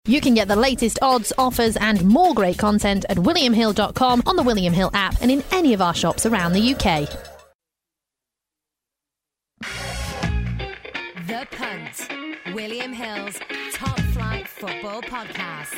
You can get the latest odds, offers and more great content at williamhill.com, on the William Hill app and in any of our shops around the UK. The Punt, William Hill's top flight football podcast.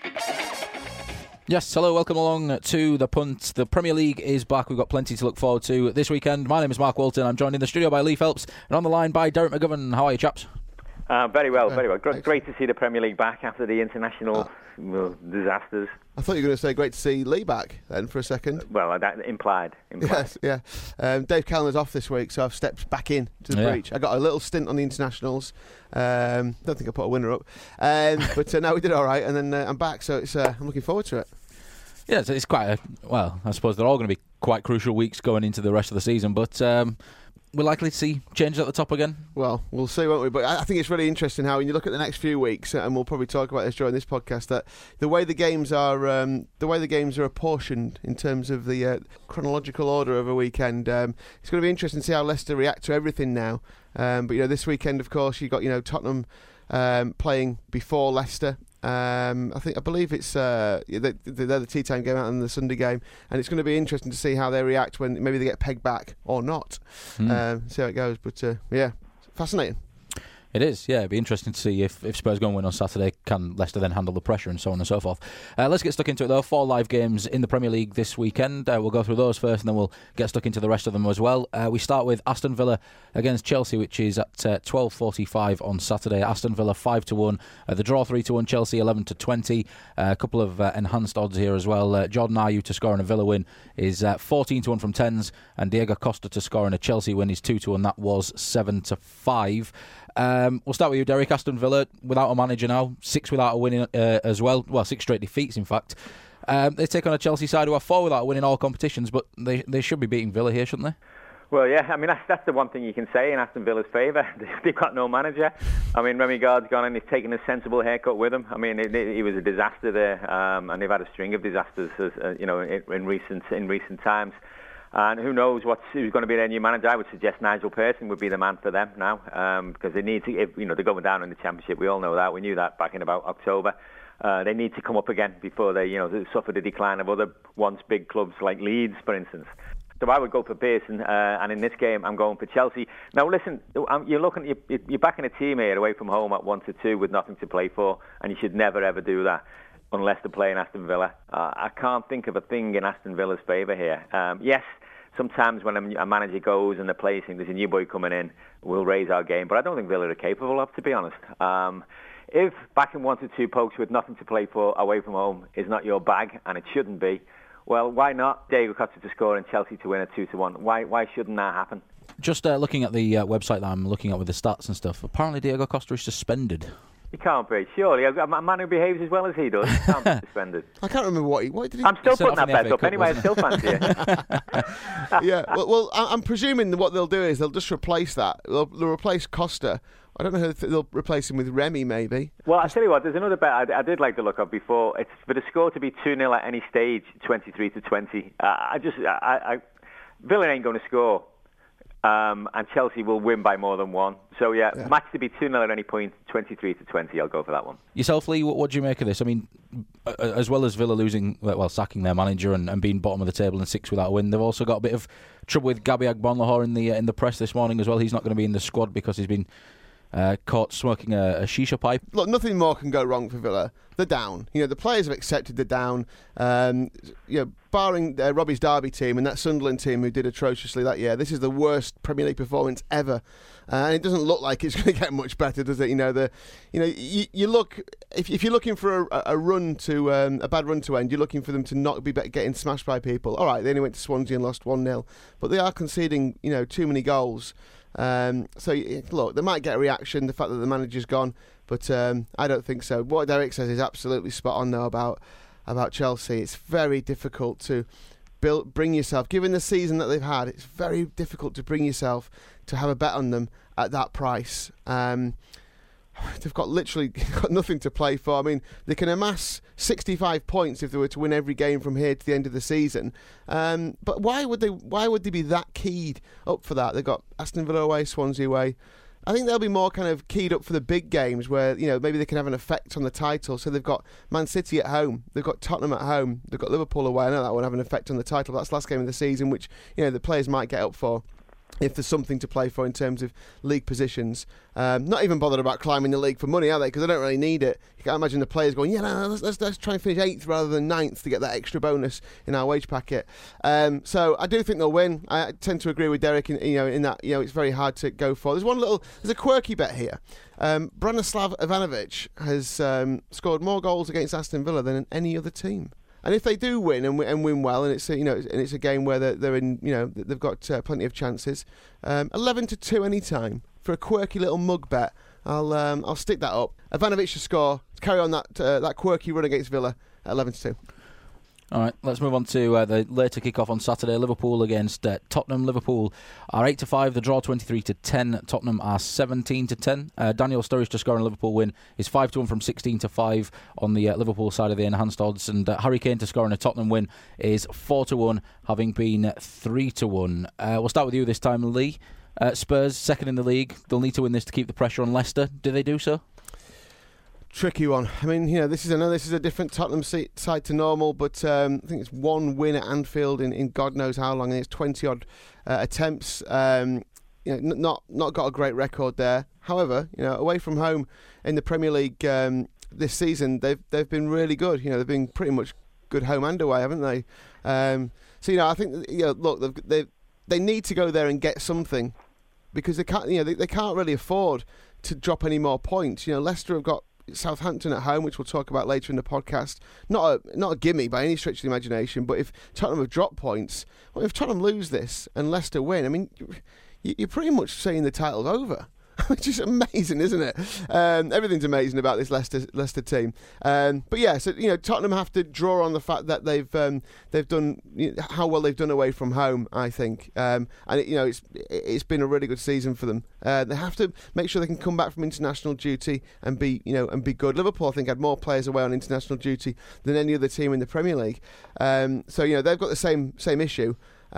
Yes, hello, welcome along to The Punt. The Premier League is back. We've got plenty to look forward to this weekend. My name is Mark Walton. I'm joined in the studio by Lee Phelps and on the line by Derek McGovern. How are you, chaps? Very well. Great to see the Premier League back after the international disasters. I thought you were going to say great to see Lee back then for a second. Well, that implied. Yes, yeah. Dave Callner's off this week, so I've stepped back in to the breach. I got a little stint on the internationals. Don't think I put a winner up. But no, we did all right, and then I'm back, so I'm looking forward to it. Yeah, it's quite I suppose they're all going to be quite crucial weeks going into the rest of the season, but we're likely to see changes at the top again. Well, we'll see, won't we? But I think it's really interesting how, when you look at the next few weeks, and we'll probably talk about this during this podcast, that the way the games are apportioned in terms of the chronological order of a weekend, it's going to be interesting to see how Leicester react to everything now. But this weekend, of course, you've got Tottenham playing before Leicester. I believe it's they're the tea time game out and the Sunday game, and it's going to be interesting to see how they react when maybe they get pegged back or not. See how it goes, but fascinating. It is, yeah. It'd be interesting to see if Spurs go and win on Saturday, can Leicester then handle the pressure and so on and so forth. Let's get stuck into it though. 4 live games in the Premier League this weekend. We'll go through those first and then we'll get stuck into the rest of them as well. We start with Aston Villa against Chelsea, which is at 12:45 on Saturday. Aston Villa 5-1. The draw 3-1. Chelsea 11-20. A couple of enhanced odds here as well. Jordan Ayew to score in a Villa win is 14-1 from tens, and Diego Costa to score in a Chelsea win is 2-1. That was 7-5. We'll start with you, Derek. Aston Villa without a manager now, 6 without a win as well. Well, 6 straight defeats, in fact. They take on a Chelsea side who are 4 without a win in all competitions, but they should be beating Villa here, shouldn't they? Well, yeah, I mean, that's the one thing you can say in Aston Villa's favour. They've got no manager. I mean, Remy Gard's gone and he's taken a sensible haircut with him. I mean, he was a disaster there, and they've had a string of disasters, in recent times. And who knows who's going to be their new manager? I would suggest Nigel Pearson would be the man for them now, because they need to. They're going down in the Championship. We all know that. We knew that back in about October. They need to come up again before they suffer the decline of other once big clubs like Leeds, for instance. So I would go for Pearson, and in this game I'm going for Chelsea. Now listen, you're backing a team here away from home at 1-2 with nothing to play for, and you should never ever do that unless they're playing Aston Villa. I can't think of a thing in Aston Villa's favour here. Yes, sometimes when a manager goes and the players think there's a new boy coming in, we'll raise our game. But I don't think Villa are capable of, to be honest. If backing 1-2 pokes with nothing to play for away from home is not your bag, and it shouldn't be, well, why not Diego Costa to score and Chelsea to win at 2-1? Why shouldn't that happen? Just looking at the website that I'm looking at with the stats and stuff, apparently Diego Costa is suspended. He can't be, surely. A man who behaves as well as he does can't be suspended. I can't remember what did he... I'm still putting that bet up anyway, I still fancy it. Yeah, well, I'm presuming that what they'll do is they'll just replace that. They'll replace Costa. I don't know how they'll replace him with Remy, maybe. Well, I'll tell you what, there's another bet I did like to look up before. It's for the score to be 2-0 at any stage, 23-20. Villa ain't going to score. And Chelsea will win by more than 1. So, match to be 2-0 at any point, 23-20. I'll go for that one. Yourself, Lee, what do you make of this? I mean, as well as Villa sacking their manager and being bottom of the table and 6 without a win, they've also got a bit of trouble with Gabby Agbonlahor in the press this morning as well. He's not going to be in the squad because he's been caught smoking a shisha pipe. Look, nothing more can go wrong for Villa. They're down. The players have accepted they're down. Barring Robbie's Derby team and that Sunderland team who did atrociously that year, this is the worst Premier League performance ever. And it doesn't look like it's going to get much better, does it? You look if you're looking for a run to a bad run to end, you're looking for them to not be getting smashed by people. All right, they only went to Swansea and lost 1-0, but they are conceding too many goals. So look, they might get a reaction, the fact that the manager's gone, but I don't think so. What Derek says is absolutely spot on though about Chelsea. It's very difficult to bring yourself, given the season that they've had, it's very difficult to bring yourself to have a bet on them at that price. They've got nothing to play for. I mean, they can amass 65 points if they were to win every game from here to the end of the season. But why would they be that keyed up for that? They've got Aston Villa away, Swansea away, I think they'll be more kind of keyed up for the big games where, maybe they can have an effect on the title. So they've got Man City at home, they've got Tottenham at home, they've got Liverpool away. I know that will have an effect on the title. That's the last game of the season, which, the players might get up for if there's something to play for in terms of league positions. Not even bothered about climbing the league for money, are they? Because they don't really need it. You can't imagine the players going, let's try and finish 8th rather than 9th to get that extra bonus in our wage packet. So I do think they'll win. I tend to agree with Derek in that it's very hard to go for. There's a quirky bet here. Branislav Ivanovic has scored more goals against Aston Villa than any other team. And if they do win and win well, and it's a game where they're in, they've got plenty of chances, 11-2 any time for a quirky little mug bet. I'll stick that up. Ivanovic should score. Carry on that quirky run against Villa at 11-2. All right, let's move on to the later kick-off on Saturday. Liverpool against Tottenham. Liverpool are 8-5. The draw 23-10. Tottenham are 17-10. Daniel Sturridge to score a Liverpool win is 5-1 from 16-5 on the Liverpool side of the enhanced odds, and Harry Kane to score in a Tottenham win is 4-1, having been 3-1. We'll start with you this time, Lee. Spurs second in the league. They'll need to win this to keep the pressure on Leicester. Do they do so? Tricky one. I mean, this is a different Tottenham side to normal, but I think it's one win at Anfield in God knows how long, and it's 20 odd attempts. Not got a great record there. However, away from home in the Premier League this season, they've been really good. They've been pretty much good home and away, haven't they? So I think look, they need to go there and get something, because they can't. They can't really afford to drop any more points. Leicester have got Southampton at home, which we'll talk about later in the podcast. Not a gimme by any stretch of the imagination, but if Tottenham have dropped points, if Tottenham lose this and Leicester win, I mean, you're pretty much saying the title's over. Which is amazing, isn't it? Everything's amazing about this Leicester team. But yeah, so Tottenham have to draw on the fact that they've done how well they've done away from home, I think, and it's been a really good season for them. They have to make sure they can come back from international duty and be good. Liverpool, I think, had more players away on international duty than any other team in the Premier League. So they've got the same issue.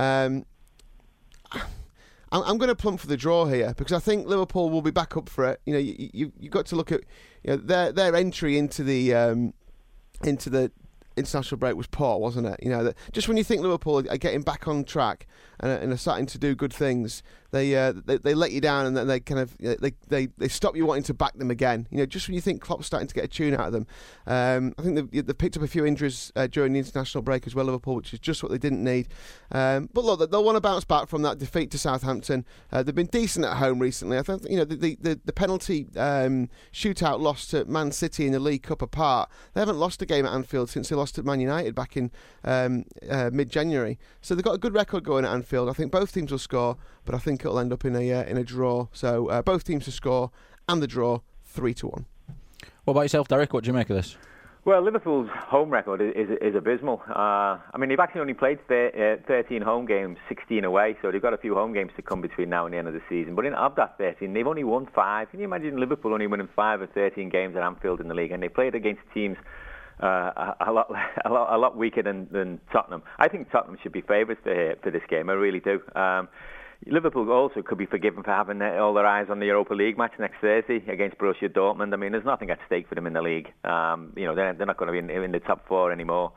I'm going to plump for the draw here, because I think Liverpool will be back up for it. You've got to look at their entry into the international break was poor, wasn't it? Just when you think Liverpool are getting back on track and are starting to do good things, they let you down, and then they kind of they stop you wanting to back them again. Just when you think Klopp's starting to get a tune out of them, I think they've picked up a few injuries during the international break as well, Liverpool, which is just what they didn't need. But look, they'll want to bounce back from that defeat to Southampton. They've been decent at home recently. I think the penalty shootout loss to Man City in the League Cup apart, they haven't lost a game at Anfield since they lost at Man United back in mid-January. So they've got a good record going at Anfield. I think both teams will score, but I think it'll end up in a draw. So both teams to score and the draw 3-1. What about yourself, Derek? What do you make of this? Well, Liverpool's home record is abysmal. I mean, they've actually only played 13 home games, 16 away, so they've got a few home games to come between now and the end of the season. But of that 13, they've only won 5. Can you imagine Liverpool only winning 5 of 13 games at Anfield in the league? And they played against teams a lot weaker than Tottenham. I think Tottenham should be favourites for this game. I really do. Liverpool also could be forgiven for having all their eyes on the Europa League match next Thursday against Borussia Dortmund. I mean, there's nothing at stake for them in the league. They're not going to be in the top 4 anymore.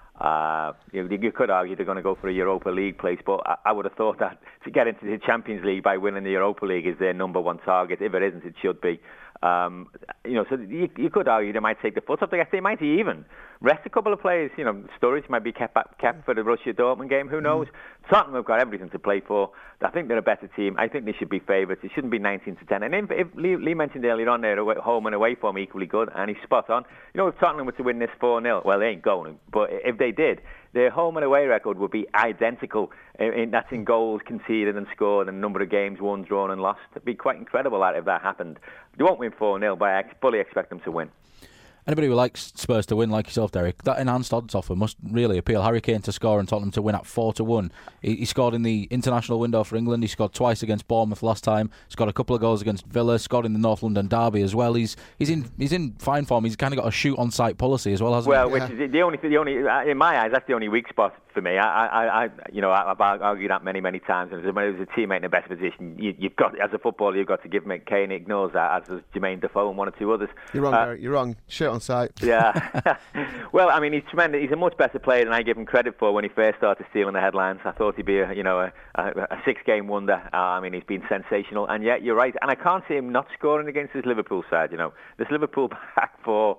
You could argue they're going to go for a Europa League place, but I would have thought that to get into the Champions League by winning the Europa League is their number one target. If it isn't, it should be. So you could argue they might take the foot off the gas. They might even rest a couple of players. Sturridge might be kept for the Borussia Dortmund game. Who knows? Tottenham have got everything to play for. I think they're a better team. I think they should be favourites. It shouldn't be 19-10. And if Lee mentioned earlier on, their home and away form equally good, and he's spot on. If Tottenham were to win this 4-0, well, they ain't going. But if they did, their home and away record would be identical. That's in goals conceded and scored and number of games won, drawn and lost. It'd be quite incredible if that happened. They won't win 4-0, but I fully expect them to win. Anybody who likes Spurs to win, like yourself, Derek, that enhanced odds offer must really appeal. Harry Kane to score and Tottenham to win at 4-1. He scored in the international window for England. He scored twice against Bournemouth last time. Scored a couple of goals against Villa. Scored in the North London derby as well. He's in fine form. He's kind of got a shoot on sight policy as well, hasn't he? Well, which is the only in my eyes, that's the only weak spot for me. I've argued that many times. And when it was a teammate in the best position, you've got, as a footballer, you've got to give him. Kane ignores that, as does Jermaine Defoe and one or two others. You're wrong, Derek. You're wrong. Shit on sight. Yeah. Well, I mean, he's tremendous. He's a much better player than I give him credit for when he first started stealing the headlines. I thought he'd be a 6-game wonder. I mean, he's been sensational. And yet, you're right. And I can't see him not scoring against this Liverpool side. This Liverpool back four.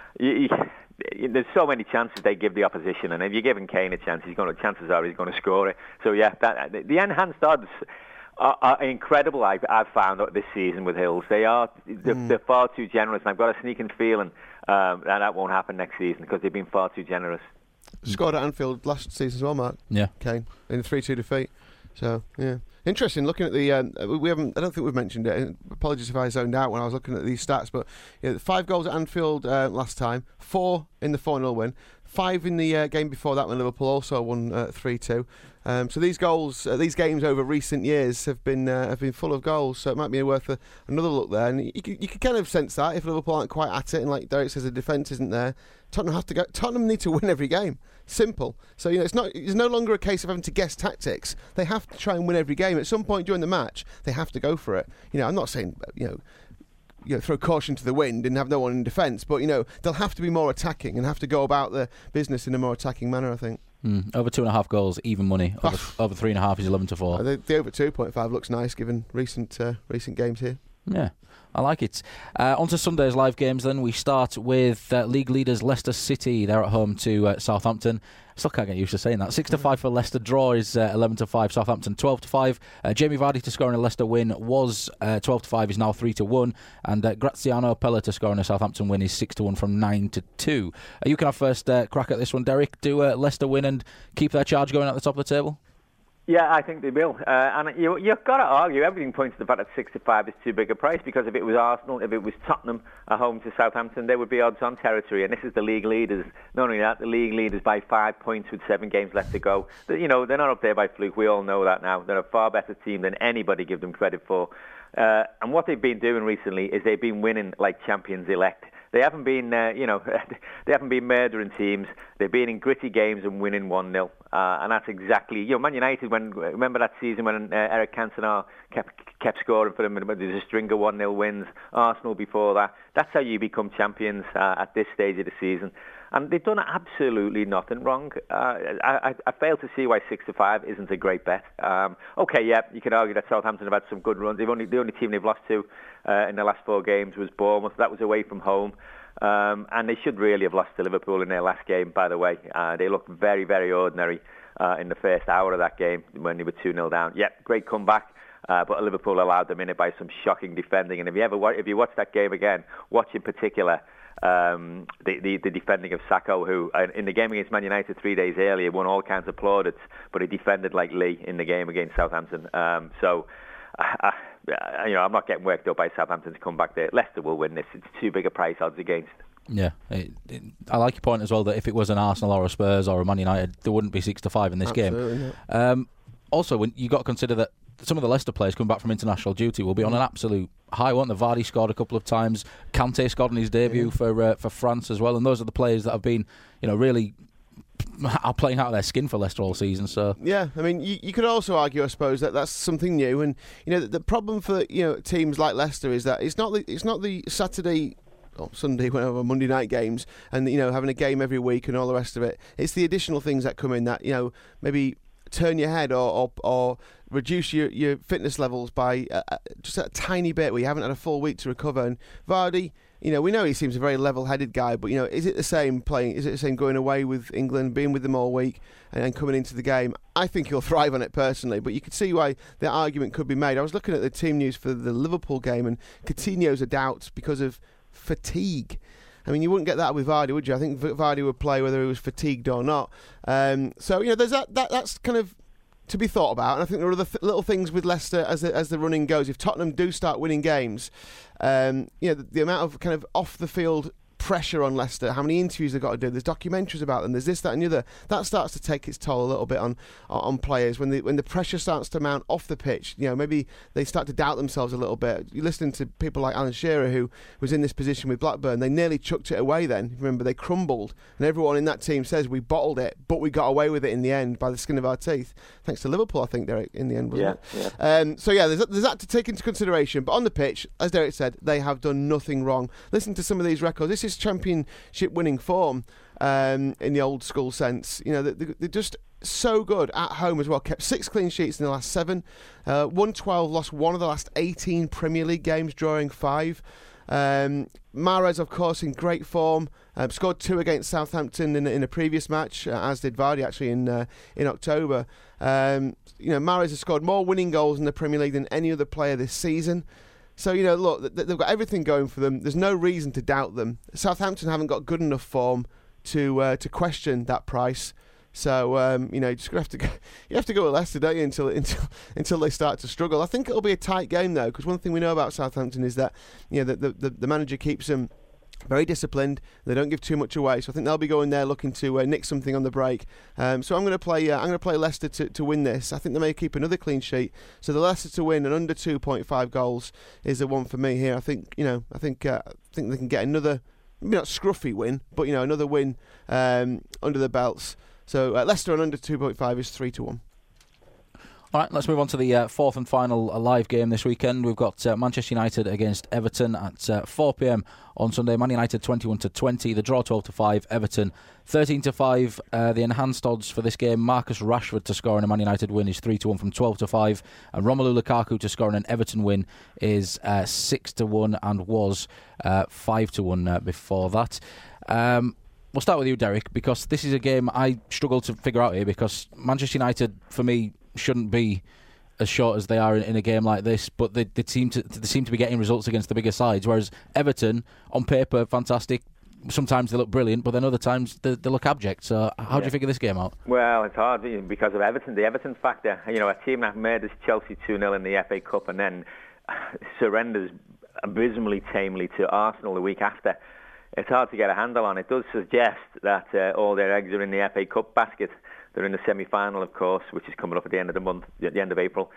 There's so many chances they give the opposition, and if you're giving Kane a chance, chances are he's going to score it. So yeah, the enhanced odds are incredible. I've found this season with Hills, they're far too generous, and I've got a sneaking feeling that won't happen next season because they've been far too generous. Scored at Anfield last season as well, Mark. Yeah, Kane in a 3-2 defeat. So yeah. Interesting looking at the. I don't think we've mentioned it. Apologies if I zoned out when I was looking at these stats. But 5 goals at Anfield last time, 4 in the 4-0 win, 5 in the game before that when Liverpool also won 3-2. So these goals, these games over recent years have been full of goals. So it might be worth another look there. And you could kind of sense that if Liverpool aren't quite at it, and like Derek says, the defence isn't there. Tottenham need to win every game. Simple. So it's no longer a case of having to guess tactics. They have to try and win every game. At some point during the match, they have to go for it. I'm not saying throw caution to the wind and have no one in defence, but they'll have to be more attacking and have to go about the business in a more attacking manner, I think. Over 2.5 goals, even money. Over 3.5 is 11-4. The over 2.5 looks nice given recent games here. Yeah, I like it. On to Sunday's live games then. We start with league leaders Leicester City. They're at home to Southampton. Still can't get used to saying that. 6-5 for Leicester. Draw is 11-5. Southampton 12-5. Jamie Vardy to score in a Leicester win was 12-5. Is now 3-1. And Graziano Pella to score in a Southampton win is 6-1 from 9-2. You can have first crack at this one, Derek. Do Leicester win and keep their charge going at the top of the table? Yeah, I think they will. And you've got to argue, everything points to the fact that 6-5 is too big a price, because if it was Arsenal, if it was Tottenham at home to Southampton, they would be odds-on territory. And this is the league leaders. Not only that, the league leaders by 5 points with 7 games left to go. They're not up there by fluke. We all know that now. They're a far better team than anybody give them credit for. And what they've been doing recently is they've been winning like champions elect. They haven't been, they haven't been murdering teams. They've been in gritty games and winning 1-0. And that's exactly, Man United, remember that season when Eric Cantona kept scoring for them, there's a string of 1-0 wins. Arsenal before that. That's how you become champions at this stage of the season. And they've done absolutely nothing wrong. I fail to see why 6-5 isn't a great bet. You can argue that Southampton have had some good runs. The only team they've lost to in the last 4 games was Bournemouth. That was away from home. And they should really have lost to Liverpool in their last game, by the way. They looked very, very ordinary in the first hour of that game when they were 2-0 down. Yep, great comeback. But Liverpool allowed them in it by some shocking defending. And if you watch that game again, watch in particular the defending of Sacco, who in the game against Man United 3 days earlier won all kinds of plaudits, but he defended like Lee in the game against Southampton. I'm not getting worked up by Southampton to come back there. Leicester will win this. It's too big a price odds against. Yeah, I like your point as well that if it was an Arsenal or a Spurs or a Man United, there wouldn't be 6-5 in this game. Also, when you got to consider that some of the Leicester players coming back from international duty will be on an absolute high, won't they? Vardy scored a couple of times. Kante scored in his debut for France as well, and those are the players that have been, really are playing out of their skin for Leicester all season. So yeah, I mean, you could also argue, I suppose, that that's something new, and the problem for teams like Leicester is that it's not the Saturday or Sunday, whenever Monday night games, and having a game every week and all the rest of it. It's the additional things that come in that maybe turn your head or reduce your fitness levels by just a tiny bit where you haven't had a full week to recover. And Vardy, we know he seems a very level-headed guy, but is it the same playing? Is it the same going away with England, being with them all week, and then coming into the game? I think he'll thrive on it personally, but you could see why the argument could be made. I was looking at the team news for the Liverpool game, and Coutinho's a doubt because of fatigue. I mean, you wouldn't get that with Vardy, would you? I think Vardy would play whether he was fatigued or not. So there's that's kind of to be thought about. And I think there are other little things with Leicester as the running goes. If Tottenham do start winning games, the amount of kind of off the field pressure on Leicester, how many interviews they've got to do. There's documentaries about them. There's this, that, and the other. That starts to take its toll a little bit on players when the pressure starts to mount off the pitch. Maybe they start to doubt themselves a little bit. You're listening to people like Alan Shearer, who was in this position with Blackburn. They nearly chucked it away. Then remember, they crumbled, and everyone in that team says we bottled it, but we got away with it in the end by the skin of our teeth. Thanks to Liverpool, I think, Derek, in the end, wasn't it? Yeah. There's that to take into consideration. But on the pitch, as Derek said, they have done nothing wrong. Listen to some of these records. This is championship winning form in the old school sense. They're just so good at home as well. Kept 6 clean sheets in the last 7. Won 12, lost 1 of the last 18 Premier League games, drawing 5. Mahrez, of course, in great form. Scored 2 against Southampton in a previous match, as did Vardy actually in October. Mahrez has scored more winning goals in the Premier League than any other player this season. So, look, they've got everything going for them. There's no reason to doubt them. Southampton haven't got good enough form to question that price. So, you just have to go with Leicester, don't you, until they start to struggle. I think it'll be a tight game though, because one thing we know about Southampton is that the manager keeps them very disciplined. They don't give too much away, so I think they'll be going there looking to nick something on the break. So I'm going to play Leicester to win this. I think they may keep another clean sheet. So the Leicester to win and under 2.5 goals is the one for me here. I think they can get another, maybe not scruffy win, but another win under the belts. So Leicester on under 2.5 is 3-1. All right, let's move on to the fourth and final live game this weekend. We've got Manchester United against Everton at 4 p.m. on Sunday. Man United 21-20, the draw 12-5, Everton 13-5. The enhanced odds for this game: Marcus Rashford to score in a Man United win is 3-1 from 12-5, and Romelu Lukaku to score in an Everton win is 6-1 and was 5-1 before that. We'll start with you, Derek, because this is a game I struggle to figure out here, because Manchester United, for me, shouldn't be as short as they are in a game like this, but they seem to be getting results against the bigger sides, whereas Everton, on paper, fantastic. Sometimes they look brilliant, but then other times they look abject. So how do you figure this game out? Well, it's hard because of Everton, the Everton factor. A team that murders Chelsea 2-0 in the FA Cup and then surrenders abysmally tamely to Arsenal the week after. It's hard to get a handle on. It does suggest that all their eggs are in the FA Cup basket. They're in the semi-final, of course, which is coming up at the end of the month, at the end of April.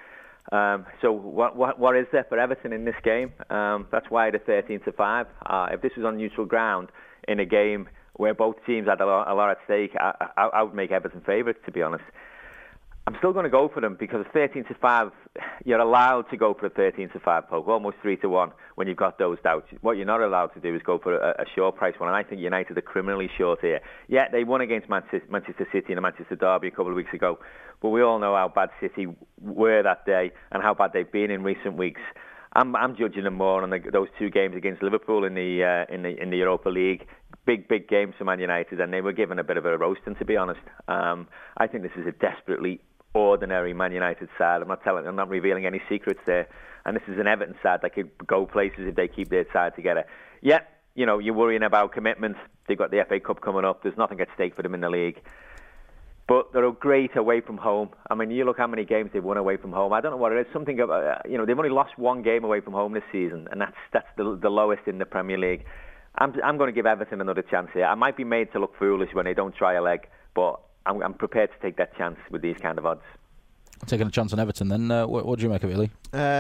So what is there for Everton in this game? That's why they're 13-5. If this was on neutral ground in a game where both teams had a lot at stake, I would make Everton favourites, to be honest. I'm still going to go for them because 13-5, you're allowed to go for a 13-5 poke, almost 3-1 when you've got those doubts. What you're not allowed to do is go for a short price one, and I think United are criminally short here. Yeah, they won against Manchester City in a Manchester derby a couple of weeks ago, but we all know how bad City were that day and how bad they've been in recent weeks. I'm judging them more on those 2 games against Liverpool in the Europa League. Big games for Man United, and they were given a bit of a roasting, to be honest. I think this is a desperately ordinary Man United side. I'm not revealing any secrets there. And this is an Everton side that could go places if they keep their side together. Yeah, you're worrying about commitments. They've got the FA Cup coming up. There's nothing at stake for them in the league. But they're great away from home. I mean, you look how many games they've won away from home. I don't know what it is. Something about, they've only lost 1 game away from home this season, and that's the lowest in the Premier League. I'm going to give Everton another chance here. I might be made to look foolish when they don't try a leg, but I'm prepared to take that chance with these kind of odds. Taking a chance on Everton, then. What do you make of it, Lee?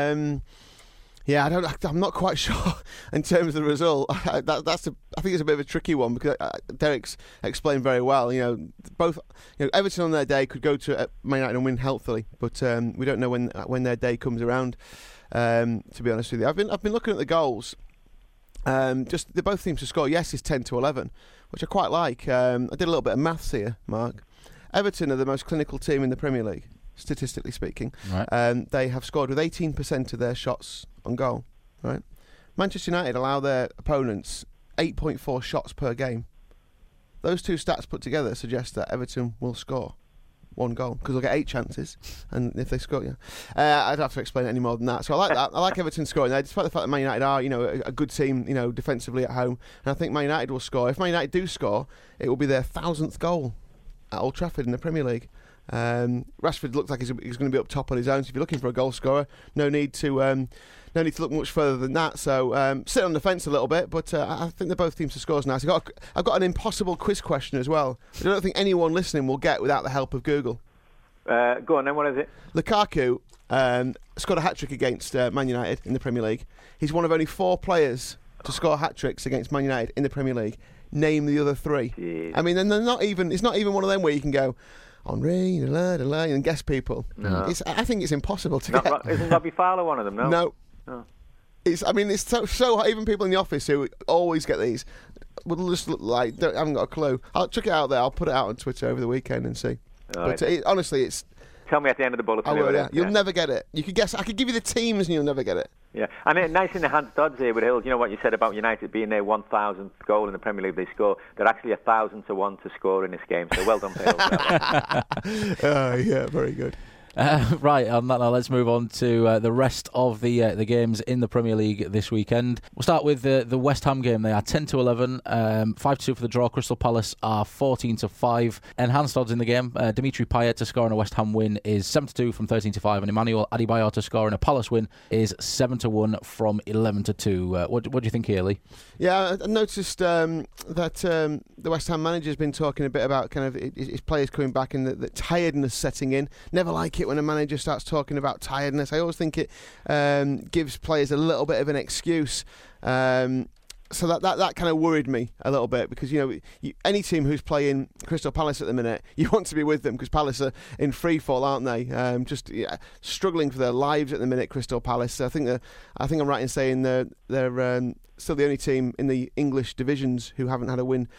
Yeah, I'm not quite sure in terms of the result. I think it's a bit of a tricky one because Derek's explained very well. Both Everton on their day could go to Man United and win healthily, but we don't know when their day comes around. To be honest with you, I've been looking at the goals. Just they both teams to score. Yes, is 10-11, which I quite like. I did a little bit of maths here, Mark. Everton are the most clinical team in the Premier League, statistically speaking. Right. They have scored with 18% of their shots on goal. Right. Manchester United allow their opponents 8.4 shots per game. Those 2 stats put together suggest that Everton will score 1 goal because they'll get 8 chances, and if they score, I don't have to explain it any more than that. So I like that. I like Everton scoring there, despite the fact that Man United are, a good team, defensively at home, and I think Man United will score. If Man United do score, it will be their 1,000th goal at Old Trafford in the Premier League. Rashford looks like he's going to be up top on his own. So if you're looking for a goal scorer, no need to look much further than that. So sit on the fence a little bit, but I think they're both teams to score nice. I've got an impossible quiz question as well. I don't think anyone listening will get without the help of Google. Go on then, what is it? Lukaku scored a hat-trick against Man United in the Premier League. He's one of only 4 players to score hat-tricks against Man United in the Premier League. Name the other 3. Jeez. I mean, and it's not even one of them where you can go, Henri, and guess people. No. I think it's impossible to get. Isn't Robbie Fowler one of them, no? No. Oh. It's so even people in the office who always get these would just look like haven't got a clue. I'll check it out there. I'll put it out on Twitter over the weekend and see. But honestly, it's... Tell me at the end of the bulletin. I will, yeah. You'll never get it. You could guess. I could give you the teams and you'll never get it. Yeah, and nice in the Hans Dodds here with Hills. You know what you said about United being their 1,000th goal in the Premier League they score. They're actually 1,000 to 1 to score in this game. So well done for Hills. Yeah, very good. Right, on that now, let's move on to the rest of the games in the Premier League this weekend. We'll start with the West Ham game. They are 10-11, 5-2 for the draw. Crystal Palace are 14-5. Enhanced odds in the game. Dimitri Payet to score in a West Ham win is 7-2 from 13-5, and Emmanuel Adebayor to score in a Palace win is 7-1 from 11-2. What do you think here, Lee? Yeah, I noticed that the West Ham manager's been talking a bit about kind of his players coming back and the tiredness setting in. Never like it when a manager starts talking about tiredness. I always think it gives players a little bit of an excuse. So that kind of worried me a little bit because, any team who's playing Crystal Palace at the minute, you want to be with them because Palace are in free fall, aren't they? Struggling for their lives at the minute, Crystal Palace. I think I'm right in saying they're still the only team in the English divisions who haven't had a win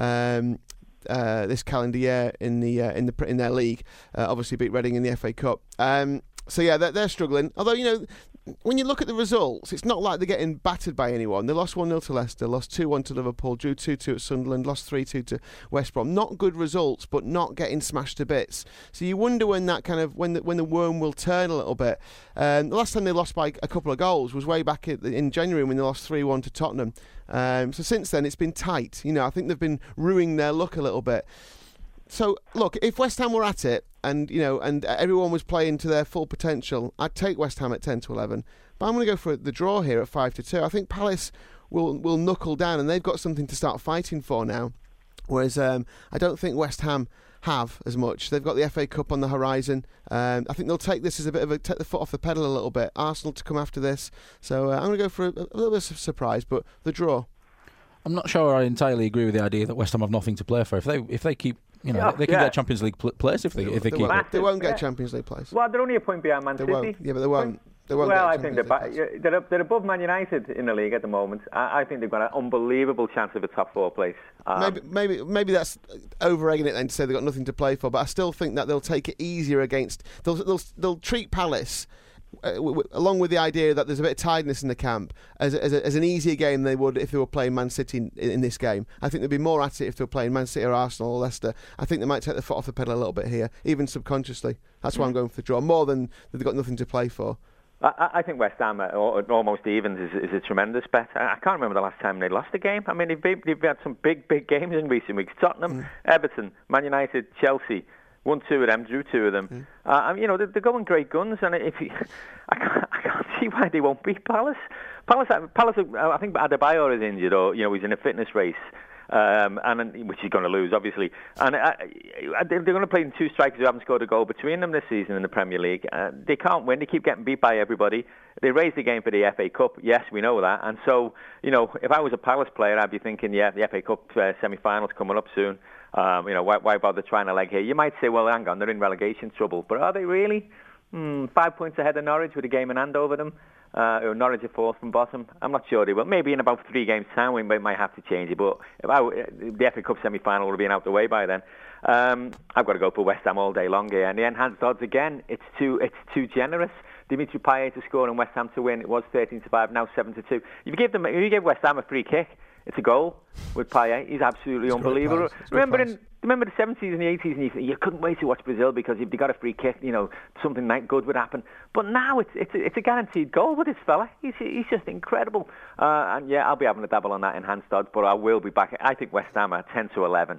this calendar year in their league. Obviously beat Reading in the FA Cup. So yeah, they're struggling. Although when you look at the results, it's not like they're getting battered by anyone. They lost 1-0 to Leicester, lost 2-1 to Liverpool, drew 2-2 at Sunderland, lost 3-2 to West Brom. Not good results, but not getting smashed to bits. So you wonder when that kind of when the worm will turn a little bit. The last time they lost by a couple of goals was way back in January when they lost 3-1 to Tottenham. So since then it's been tight. I think they've been ruining their luck a little bit. So look, if West Ham were at it and everyone was playing to their full potential, I'd take West Ham at 10-11. But I'm going to go for the draw here at 5-2. I think Palace will knuckle down and they've got something to start fighting for now. Whereas I don't think West Ham have as much. They've got the FA Cup on the horizon. I think they'll take this as a bit of take the foot off the pedal a little bit. Arsenal to come after this. So I'm going to go for a little bit of surprise, but the draw. I'm not sure I entirely agree with the idea that West Ham have nothing to play for. If they keep... they can get Champions League place if they keep it. They won't get Champions League place. Well, they're only a point behind Man City. Yeah, but they won't. Well, I think they're above Man United in the league at the moment. I think they've got an unbelievable chance of a top 4 place. Maybe that's over-egging it then to say they've got nothing to play for. But I still think that they'll take it easier against. They'll treat Palace. Along with the idea that there's a bit of tiredness in the camp, as an easier game they would if they were playing Man City in this game. I think they'd be more at it if they were playing Man City or Arsenal or Leicester. I think they might take the foot off the pedal a little bit here, even subconsciously. That's why I'm going for the draw, more than they've got nothing to play for. I think West Ham almost evens is a tremendous bet. I can't remember the last time they lost a game. I mean, they've had some big games in recent weeks. Tottenham, Everton, Man United, Chelsea. Won 2 of them, drew 2 of them. They're going great guns, and I can't see why they won't beat Palace. Palace. I think Adebayor is injured, or he's in a fitness race, which he's going to lose, obviously. And they're going to play in 2 strikers who haven't scored a goal between them this season in the Premier League. They can't win. They keep getting beat by everybody. They raised the game for the FA Cup. Yes, we know that. And so, if I was a Palace player, I'd be thinking, the FA Cup semi-finals coming up soon. Why bother trying a leg here? You might say, well, hang on, they're in relegation trouble. But are they really? 5 points ahead of Norwich with a game in hand over them. Norwich are 4th from bottom. I'm not sure they will. Maybe in about 3 games' time we might have to change it. But the FA Cup semi-final will have been out the way by then. I've got to go for West Ham all day long here. And the enhanced odds, again, it's too generous. Dimitri Payet to score and West Ham to win. It was 13-5, now 7-2. If you give West Ham a free kick, it's a goal with Payet. He's absolutely unbelievable. Remember the 70s and the 80s, and you couldn't wait to watch Brazil because if they got a free kick, something like good would happen. But now it's a guaranteed goal with this fella. He's just incredible. And I'll be having a dabble on that enhanced odds, but I will be back. I think West Ham are 10-11.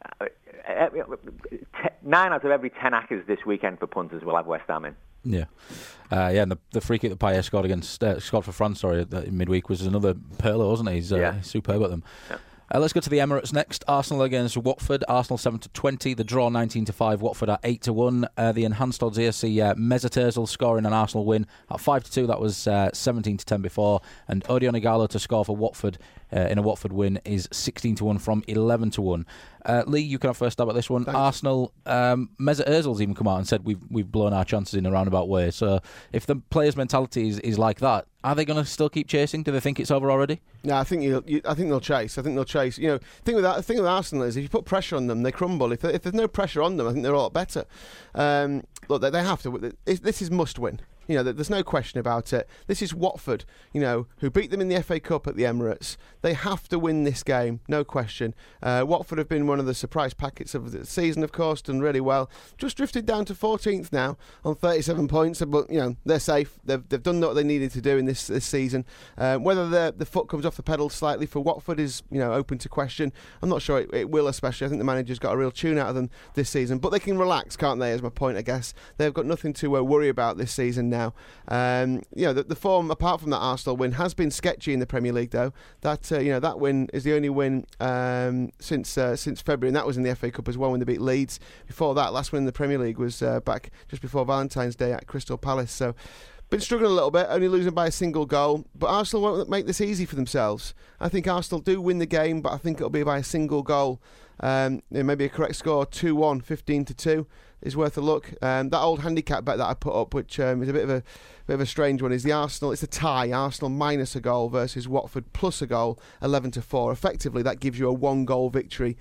9 out of every 10 hackers this weekend for punters will have West Ham in. Yeah, and the free kick that Payet scored for France, in midweek was another pearler, wasn't he? He's superb at them. Yeah. Let's go to the Emirates next. Arsenal against Watford. Arsenal 7-20. The draw 19-5. Watford at 8-1. The enhanced odds here see Mesut Ozil scoring an Arsenal win at 5-2. That was 17-10 before. And Odion Ighalo to score for Watford in a Watford win is 16-1 from 11-1. Lee, you can have first stab at this one. Thanks. Arsenal, Mesut Ozil's even come out and said we've blown our chances in a roundabout way. So if the players' mentality is like that, are they going to still keep chasing? Do they think it's over already? No, I think I think they'll chase. You know, the thing with Arsenal is if you put pressure on them, they crumble. If there's no pressure on them, I think they're a lot better. Look, they have to. This is must win. You know, there's no question about it. This is Watford, you know, who beat them in the FA Cup at the Emirates. They have to win this game, no question. Watford have been one of the surprise packets of the season, of course, done really well. Just drifted down to 14th now on 37 points, but, you know, they're safe. They've done what they needed to do in this season. Whether the foot comes off the pedal slightly for Watford is, you know, open to question. I'm not sure it will, especially. I think the manager's got a real tune out of them this season. But they can relax, can't they, is my point, I guess. They've got nothing to worry about this season now. You know, the form apart from that Arsenal win has been sketchy in the Premier League, though. That win is the only win since February, and that was in the FA Cup as well when they beat Leeds. Before that, last win in the Premier League was back just before Valentine's Day at Crystal Palace. So been struggling a little bit, only losing by a single goal. But Arsenal won't make this easy for themselves. I think Arsenal do win the game, but I think it'll be by a single goal. Maybe a correct score, 2-1, 15-2 is worth a look. That old handicap bet that I put up, which is a bit of a strange one, is the Arsenal. It's a tie. Arsenal minus a goal versus Watford plus a goal, 11-4. Effectively, that gives you a 1-goal victory.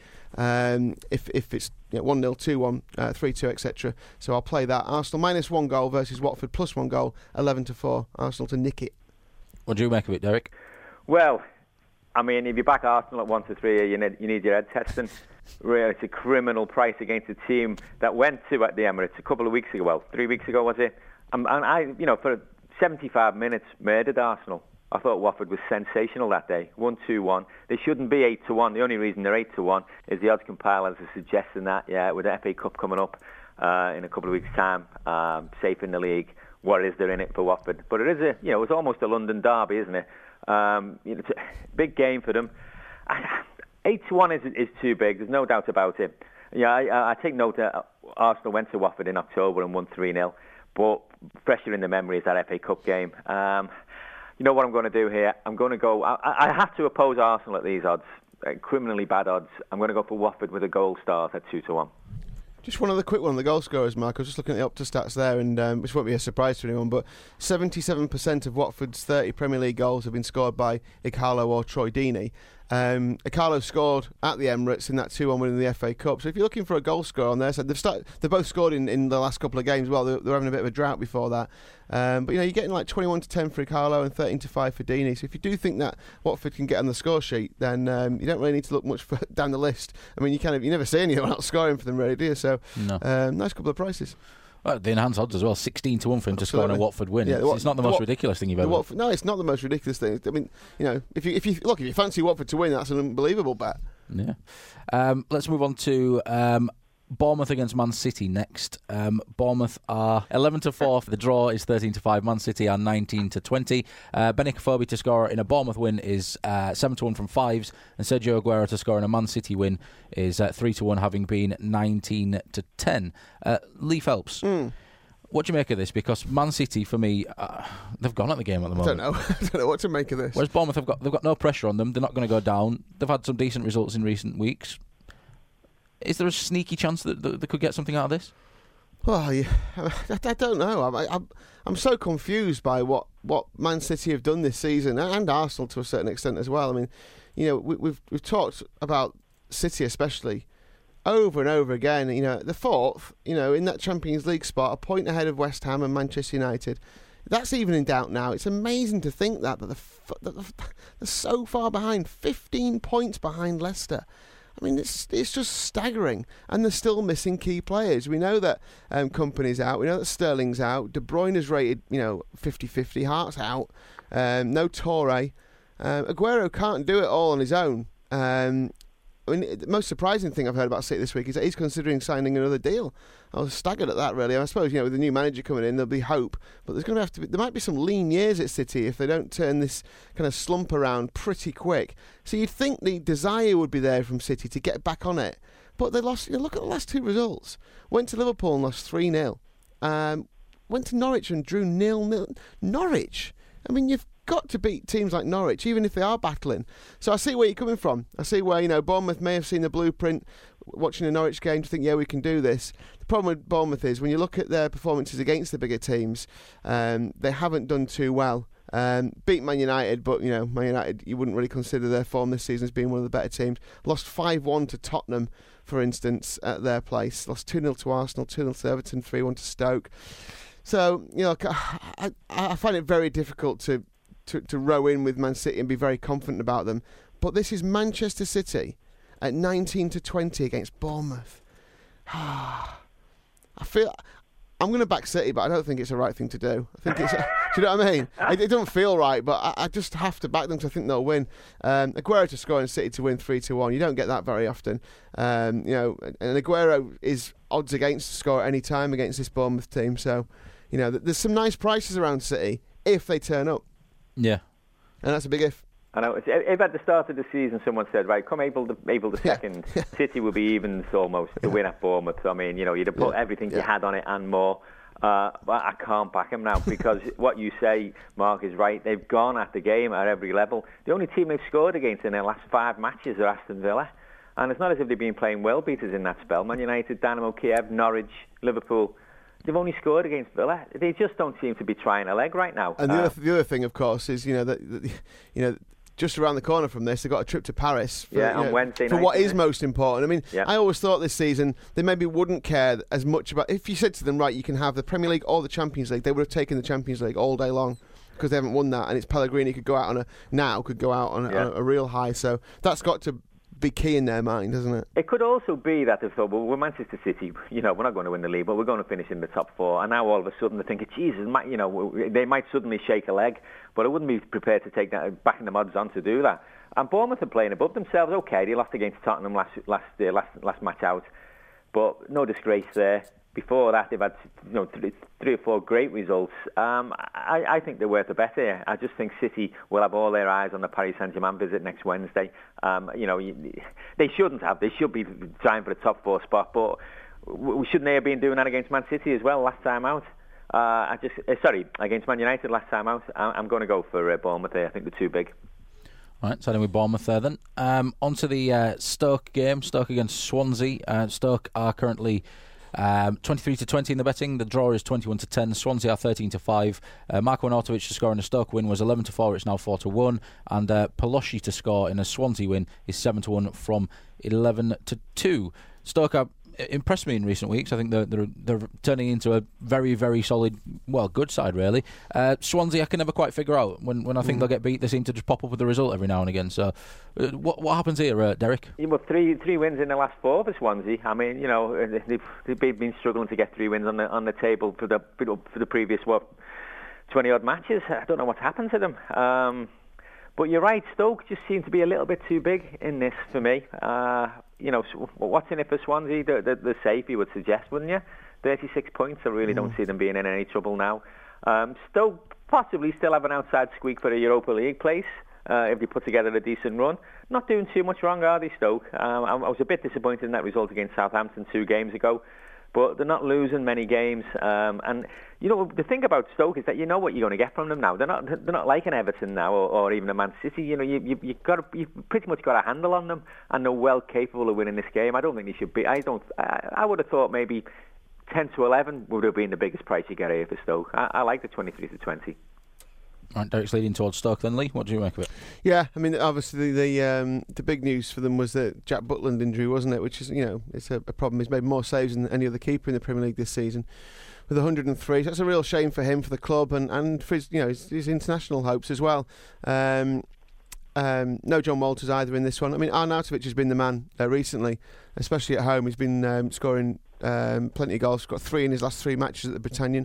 If it's 1-0, 2-1, 3-2, etc. So I'll play that. Arsenal minus 1 goal versus Watford plus 1 goal, 11-4. Arsenal to nick it. What do you make of it, Derek? Well, I mean, if you back Arsenal at 1-3, you need your head testing. Really, it's a criminal price against a team that went to at the Emirates a couple of weeks ago. Well, 3 weeks ago was it? And I, you know, for 75 minutes, murdered Arsenal. I thought Watford was sensational that day. 1-2-1. They shouldn't be 8-1. The only reason they're 8-1 is the odds compilers are suggesting that, with the FA Cup coming up in a couple of weeks' time, safe in the league. What is there in it for Watford? But it is it's almost a London derby, isn't it? It's a big game for them. 8-1 is too big. There's no doubt about it. Yeah, I take note that Arsenal went to Watford in October and won 3-0. But fresher in the memory is that FA Cup game. You know what I'm going to do here? I'm going to go. I have to oppose Arsenal at these odds, criminally bad odds. I'm going to go for Watford with a goal start at 2-1. Just one other quick one on the goal scorers, Mark. I was just looking at the Opta stats there, and which won't be a surprise to anyone, but 77% of Watford's 30 Premier League goals have been scored by Ighalo or Troy Deeney. Ighalo scored at the Emirates in that 2-1 win in the FA Cup. So if you're looking for a goal scorer on their side, they've both scored in the last couple of games. Well, they're having a bit of a drought before that. But you're getting like 21-10 for Ighalo and 13-5 for Deeney. So if you do think that Watford can get on the score sheet, then you don't really need to look much down the list. I mean, you never see anyone else scoring for them, really, do you? So no. Nice couple of prices. Well, the enhanced odds as well, 16-1 for him to score in a Watford win. Yeah, it's not the most ridiculous thing you've ever. No, it's not the most ridiculous thing. I mean, if you fancy Watford to win, that's an unbelievable bet. Yeah. Let's move on to Bournemouth against Man City next. Bournemouth are 11-4. The draw is 13-5. Man City are 19-20. Benik Afobe to score in a Bournemouth win is 7-1 from fives, and Sergio Aguero to score in a Man City win is 3-1, having been 19-10. Lee Phelps. What do you make of this? Because Man City, for me, they've gone at the game at the moment. I don't know what to make of this. Whereas Bournemouth they've got no pressure on them. They're not going to go down. They've had some decent results in recent weeks. Is there a sneaky chance that they could get something out of this? Well, yeah, I don't know. I'm so confused by what Man City have done this season, and Arsenal to a certain extent as well. I mean, we've talked about City especially over and over again. The fourth, in that Champions League spot, a point ahead of West Ham and Manchester United. That's even in doubt now. It's amazing to think that they're so far behind, 15 points behind Leicester. I mean, it's just staggering, and they're still missing key players. We know that Kompany's out. We know that Sterling's out. De Bruyne is rated, 50-50. Hart's out. No Toure. Aguero can't do it all on his own. mean, the most surprising thing I've heard about City this week is that he's considering signing another deal. I was staggered at that, really. I suppose, with the new manager coming in, there'll be hope, but there's going to have to be, there might be some lean years at City if they don't turn this kind of slump around pretty quick. So you'd think the desire would be there from City to get back on it, but they lost. Look at the last 2 results. Went to Liverpool and lost 3-0. Went to Norwich and drew 0-0. Norwich. I mean, you've got to beat teams like Norwich, even if they are battling. So I see where you're coming from. I see where, Bournemouth may have seen the blueprint watching a Norwich game to think, we can do this. The problem with Bournemouth is when you look at their performances against the bigger teams, they haven't done too well. Beat Man United, but, Man United, you wouldn't really consider their form this season as being one of the better teams. Lost 5-1 to Tottenham, for instance, at their place. Lost 2-0 to Arsenal, 2-0 to Everton, 3-1 to Stoke. So, I find it very difficult to row in with Man City and be very confident about them. But this is Manchester City at 19-20 against Bournemouth. I feel I'm going to back City, but I don't think it's the right thing to do. I think it's, do you know what I mean? It doesn't feel right, but I just have to back them because I think they'll win. Aguero to score and City to win 3-1. You don't get that very often. And Aguero is odds against to score at any time against this Bournemouth team. So, there's some nice prices around City if they turn up. Yeah. And that's a big if. I know. If at the start of the season someone said, right, come April the 2nd, City will be evens almost to win at Bournemouth. I mean, you'd have put everything you had on it and more. But I can't back them now because what you say, Mark, is right. They've gone at the game at every level. The only team they've scored against in their last 5 matches are Aston Villa. And it's not as if they've been playing well beaters in that spell. Man United, Dynamo Kiev, Norwich, Liverpool. They've only scored against Villa. They just don't seem to be trying a leg right now. And the other thing, of course, is just around the corner from this, they've got a trip to Paris for, on Wednesday for night, what is most important. I mean, I always thought this season they maybe wouldn't care as much about. If you said to them, right, you can have the Premier League or the Champions League, they would have taken the Champions League all day long because they haven't won that. And it's Pellegrini could go out on a real high. So that's got to be key in their mind, isn't it? It could also be that they thought, well, we're Manchester City, we're not going to win the league, but we're going to finish in the top 4. And now all of a sudden they're thinking, Jesus, they might suddenly shake a leg, but I wouldn't be prepared to take that, backing the odds on to do that. And Bournemouth are playing above themselves. Okay, they lost against Tottenham last match out, but no disgrace there. Before that, they've had 3 or 4 great results. I think they're worth a bet here. I just think City will have all their eyes on the Paris Saint-Germain visit next Wednesday. They shouldn't have. They should be trying for the top 4 spot, but shouldn't they have been doing that against Man City as well last time out? Against Man United last time out. I'm going to go for Bournemouth here. I think they're too big. All right, starting with Bournemouth there then. On to the Stoke game. Stoke against Swansea. Stoke are currently 23-20 in the betting. The draw is 21-10. Swansea are 13-5. Marko Arnautovic to score in a Stoke win was 11-4. It's now 4-1. And Pelosi to score in a Swansea win is 7-1 from 11-2. Stoke are impressed me in recent weeks. I think they're turning into a very, very solid, good side really. Swansea I can never quite figure out when I think they'll get beat. They seem to just pop up with a result every now and again. So what happens here, Derek? Well, three wins in the last 4 for Swansea. I mean, they've been struggling to get 3 wins on the table for the previous 20 odd matches. I don't know what's happened to them. But you're right, Stoke just seem to be a little bit too big in this for me. What's in it for Swansea? They're safe, you would suggest, wouldn't you? 36 points, I really don't see them being in any trouble now. Stoke possibly still have an outside squeak for a Europa League place if they put together a decent run. Not doing too much wrong, are they, Stoke? I was a bit disappointed in that result against Southampton 2 games ago. But they're not losing many games, and the thing about Stoke is that you know what you're going to get from them now. They're not like an Everton now, or even a Man City. You've pretty much got a handle on them, and they're well capable of winning this game. I don't think they should be. I would have thought maybe 10-11 would have been the biggest price you get here for Stoke. I like the 23-20. Right, Derek's leading towards Stoke then, Lee. What do you make of it? Yeah, I mean, obviously the big news for them was the Jack Butland injury, wasn't it? Which is, it's a problem. He's made more saves than any other keeper in the Premier League this season with 103. So that's a real shame for him, for the club, and for his international hopes as well. No John Walters either in this one. I mean, Arnautovic has been the man recently, especially at home. He's been scoring plenty of goals. He's got 3 in his last 3 matches at the Britannia.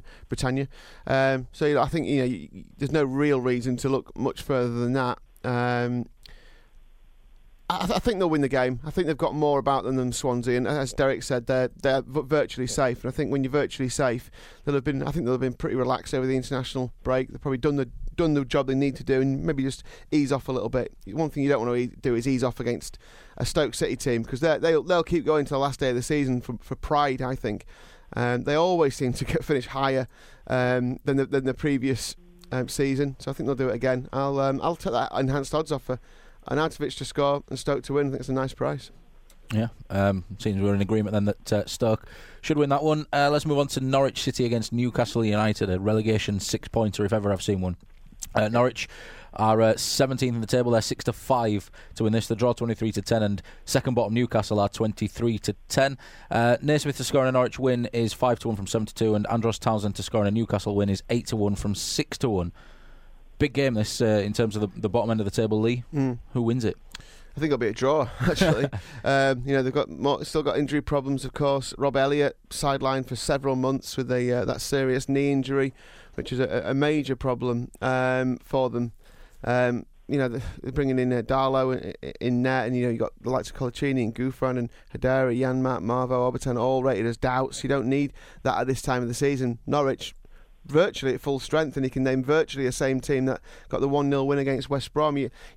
So I think there's no real reason to look much further than that. I think they'll win the game. I think they've got more about them than Swansea, and as Derek said, they're virtually safe. And I think when you're virtually safe, they'll have been pretty relaxed over the international break. They've probably done the job they need to do, and maybe just ease off a little bit. One thing you don't want to do is ease off against a Stoke City team, because they'll keep going to the last day of the season for pride, I think. They always seem to finish higher than the previous season, so I think they'll do it again. I'll take that enhanced odds offer. Arnautovic to score and Stoke to win. I think it's a nice price. Yeah, seems we're in agreement then that Stoke should win that one. Let's move on to Norwich City against Newcastle United, a relegation 6-pointer if ever I've seen one. Norwich are 17th in the table. They're 6-5 to win this. The draw 23-10, and second bottom Newcastle are 23-10. Naismith to score in a Norwich win is 5-1 from 7-2, and Andros Townsend to score in a Newcastle win is 8-1 from 6-1. Big game this in terms of the bottom end of the table, Lee. Who wins it? I think it'll be a draw, actually. They've still got injury problems, of course. Rob Elliott sidelined for several months with that serious knee injury, which is a major problem for them. They're bringing in Darlow in net, and you've got the likes of Colaccini and Gouffran and Hedera, Janmaat, Marvo, Obertan, all rated as doubts. You don't need that at this time of the season. Norwich virtually at full strength, and you can name virtually the same team that got the 1-0 win against West Brom.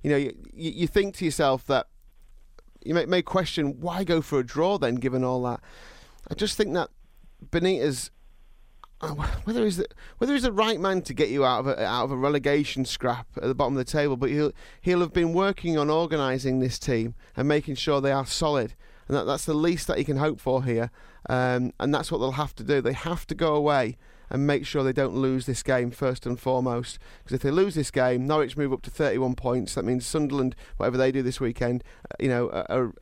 You think to yourself that you may question, why go for a draw then, given all that. I just think that Benitez, whether he's the right man to get you out of a relegation scrap at the bottom of the table, but he'll have been working on organising this team and making sure they are solid, and that's the least that he can hope for here, and that's what they'll have to do. They have to go away and make sure they don't lose this game first and foremost. Because if they lose this game, Norwich move up to 31 points. That means Sunderland, whatever they do this weekend, are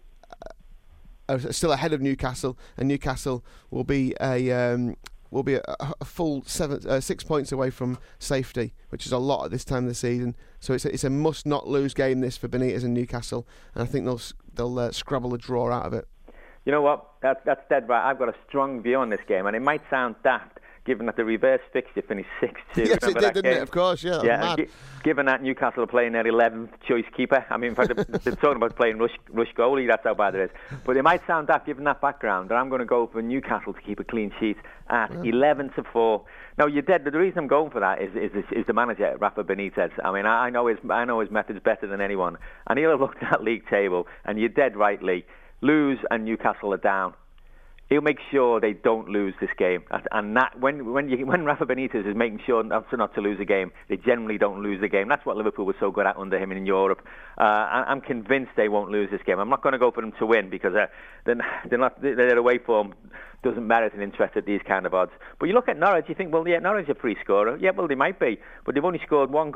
still ahead of Newcastle, and Newcastle will be a full 6 points away from safety, which is a lot at this time of the season. So it's a must not lose game this for Benitez and Newcastle, and I think they'll scrabble a draw out of it. You know what? That's dead right. I've got a strong view on this game, and it might sound daft, given that the reverse fixture finished 6-2. Yes, it did, didn't it? Of course, yeah. Given that Newcastle are playing their 11th choice keeper. I mean, in fact, they're talking about playing rush goalie. That's how bad it is. But it might sound daft, given that background, that I'm going to go for Newcastle to keep a clean sheet at 11-4. Now, you're dead. But the reason I'm going for that is the manager, Rafa Benitez. I mean, I know his methods better than anyone, and he'll have looked at that league table, and you're dead rightly. Lose and Newcastle are down. He'll make sure they don't lose this game, and that when Rafa Benitez is making sure not to lose a game, they generally don't lose the game. That's what Liverpool was so good at under him in Europe. I'm convinced they won't lose this game. I'm not going to go for them to win, because their away form doesn't merit an interest at these kind of odds. But you look at Norwich, you think, well, yeah, Norwich are free scorer. Yeah, well, they might be, but they've only scored 2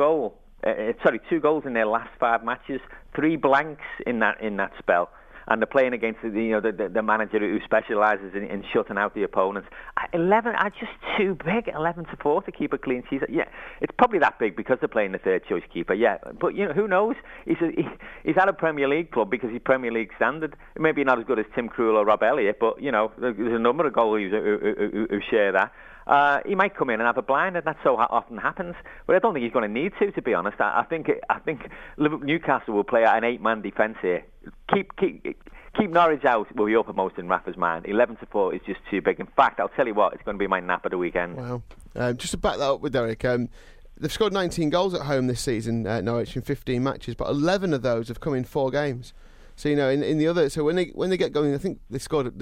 goals in their last 5 matches, 3 blanks in that spell. And they're playing against the manager who specialises in shutting out the opponents. 11 are just too big. 11-4 to keep a clean sheet. Yeah, it's probably that big because they're playing the third choice keeper. Yeah, but who knows? He's at a Premier League club because he's Premier League standard. Maybe not as good as Tim Krul or Rob Elliott, but there's a number of goalies who share that. He might come in and have a blind, and that so often happens. But I don't think he's going to need to be honest. I think Newcastle will play an 8-man defence here. Keep Norwich out will be uppermost in Rafa's mind. 11-4 is just too big. In fact, I'll tell you what, it's going to be my nap of the weekend. Wow. Just to back that up with Derek, they've scored 19 goals at home this season, Norwich, in 15 matches, but 11 of those have come in 4 games. So in the other, so when they get going, I think they scored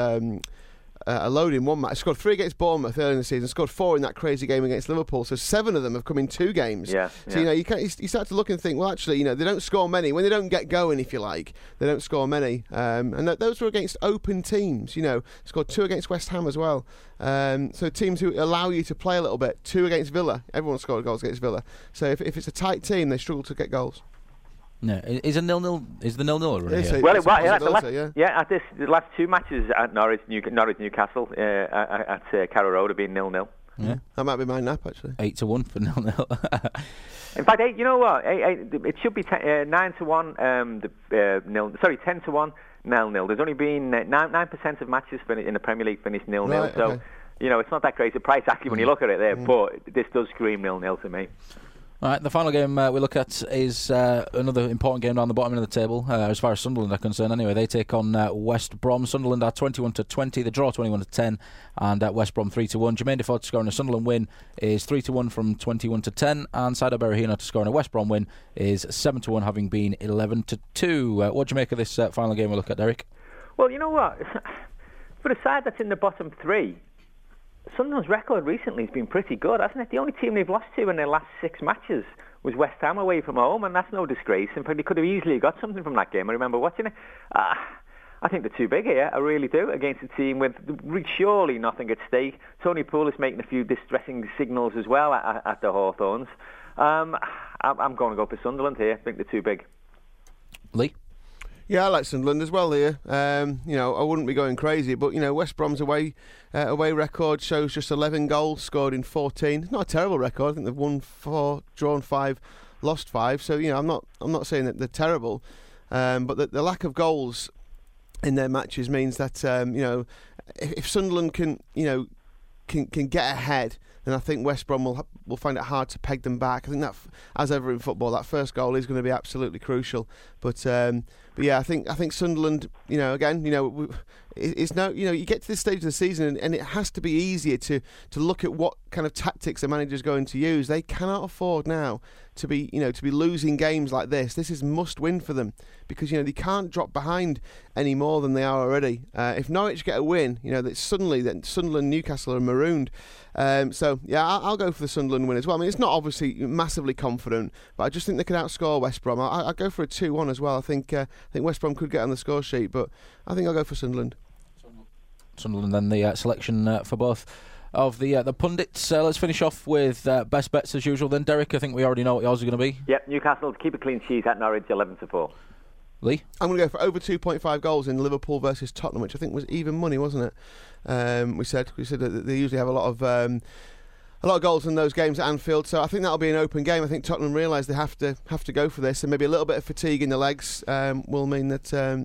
a load in 1 match. Scored 3 against Bournemouth early in the season. Scored 4 in that crazy game against Liverpool. So 7 of them have come in 2 games. Yeah. So you start to look and think, well, actually, they don't score many. When they don't get going, if you like, they don't score many. And those were against open teams. Scored 2 against West Ham as well. So teams who allow you to play a little bit. 2 against Villa. Everyone scored goals against Villa. So if it's a tight team, they struggle to get goals. No, is the 0-0 running here? Well, at the last 2 matches at Norwich Newcastle at Carrow Road have been 0-0. Yeah, that might be my nap actually. 8-1 for 0-0. In fact, you know what? It should be 9-1. 10-1. 0-0. There's only been 9% of matches in the Premier League finished 0-0. Right, so okay. it's not that crazy a price actually when you look at it there. But this does scream 0-0 to me. All right, the final game we look at is another important game down the bottom end of the table, as far as Sunderland are concerned. Anyway, they take on West Brom. Sunderland are 21-20. They draw 21-10, and West Brom 3-1. Jermaine Defoe to score on a Sunderland win is 3-1 from 21-10, and Saido Berahino to score on a West Brom win is 7-1, having been 11-2. What do you make of this final game we look at, Derek? Well, you know what? For the side that's in the bottom three, Sunderland's record recently has been pretty good, hasn't it? The only team they've lost to in their last 6 matches was West Ham away from home, and that's no disgrace. In fact, they could have easily got something from that game. I remember watching it. I think they're too big here, I really do, against a team with surely nothing at stake. Tony Pulis making a few distressing signals as well at the Hawthorns. I'm going to go for Sunderland here. I think they're too big. Lee? Yeah, I like Sunderland as well here. I wouldn't be going crazy, but West Brom's away record shows just 11 goals scored in 14. Not a terrible record. I think they've won 4, drawn 5, lost 5. So I'm not saying that they're terrible, but the lack of goals in their matches means that if Sunderland can get ahead, then I think West Brom will find it hard to peg them back. I think that, as ever in football, that first goal is going to be absolutely crucial. But yeah, I think Sunderland, it's now, you get to this stage of the season and it has to be easier to look at what kind of tactics the manager's going to use. They cannot afford now to be losing games like this. This is must win for them because they can't drop behind any more than they are already. If Norwich get a win, that suddenly then Sunderland, Newcastle are marooned. So yeah, I'll go for the Sunderland win as well. I mean, it's not obviously massively confident, but I just think they could outscore West Brom. I'll go for a 2-1 as well. I think West Brom could get on the score sheet, but I think I'll go for Sunderland. Sunderland then the selection for both of the pundits. Let's finish off with best bets as usual then. Derek, I think we already know what yours are going to be. Yep, Newcastle to keep a clean sheet at Norwich, 11-4. Lee? I'm going to go for over 2.5 goals in Liverpool versus Tottenham, which I think was even money, wasn't it? We said that they usually have a lot of goals in those games at Anfield, so I think that'll be an open game. I think Tottenham realise they have to go for this, and maybe a little bit of fatigue in the legs will mean that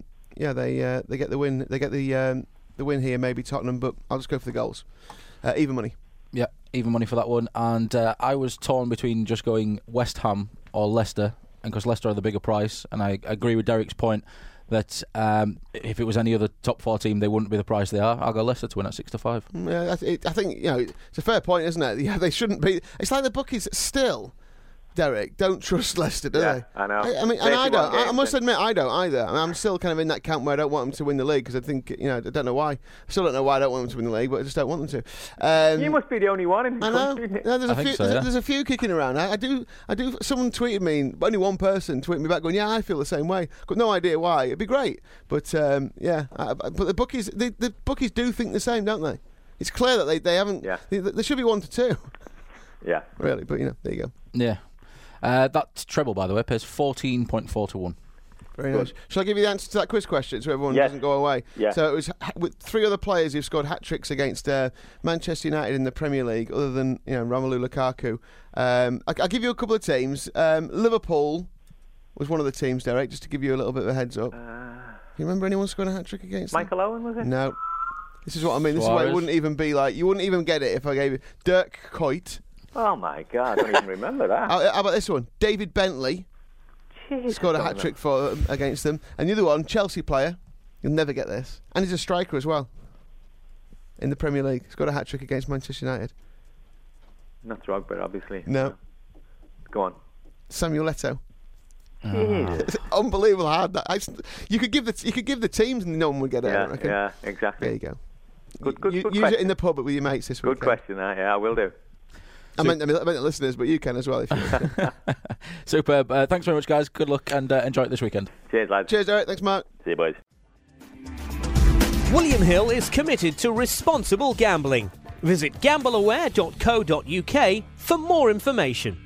they get the win. They get the win here, maybe Tottenham, but I'll just go for the goals. Even money. Yeah, even money for that one. And I was torn between just going West Ham or Leicester, and because Leicester are the bigger price, and I agree with Derek's point that if it was any other top 4 team, they wouldn't be the price they are. I'll go Leicester to win at 6-5. Yeah, I think it's a fair point, isn't it? Yeah, they shouldn't be. It's like the bookies still, Derek, don't trust Leicester, do they? I know. I mean, and I don't. I must admit, I don't either. I mean, I'm still kind of in that camp where I don't want them to win the league because I think, I don't know why. I still don't know why I don't want them to win the league, but I just don't want them to. You must be the only one in the country. No, there's a few kicking around. I do. Someone tweeted me, only one person tweeted me back going, yeah, I feel the same way. Got no idea why. It'd be great, but but the bookies, the bookies do think the same, don't they? It's clear that they haven't. Yeah. There should be 1-2. Yeah. Really, but there you go. Yeah. That treble, by the way, pays 14.4-1. Very nice. Shall I give you the answer to that quiz question so everyone doesn't go away? Yeah. So it was with 3 other players who've scored hat-tricks against Manchester United in the Premier League, other than Romelu Lukaku. I'll give you a couple of teams. Liverpool was one of the teams, Derek, just to give you a little bit of a heads up. You remember anyone scoring a hat-trick against Michael Owen, was it? No. This is what I mean. Suarez. This is why it wouldn't even be like, you wouldn't even get it if I gave you Dirk Kuyt. Oh my God, I don't even remember that. How about this one? David Bentley scored a hat-trick against them. And the other one, Chelsea player, you'll never get this. And he's a striker as well in the Premier League. He's got a hat-trick against Manchester United. Not Drogba, obviously. No. Go on. Samuel Eto'o. It's unbelievable hard. You could give the teams and no one would get it. I reckon. Yeah, exactly. There you go. Good use question. it in the pub with your mates this week. Good question, yeah, I will do. I meant the listeners, but you can as well if you want. Superb. Thanks very much, guys. Good luck and enjoy it this weekend. Cheers, lads. Cheers, Derek. Thanks, Mark. See you, boys. William Hill is committed to responsible gambling. Visit gambleaware.co.uk for more information.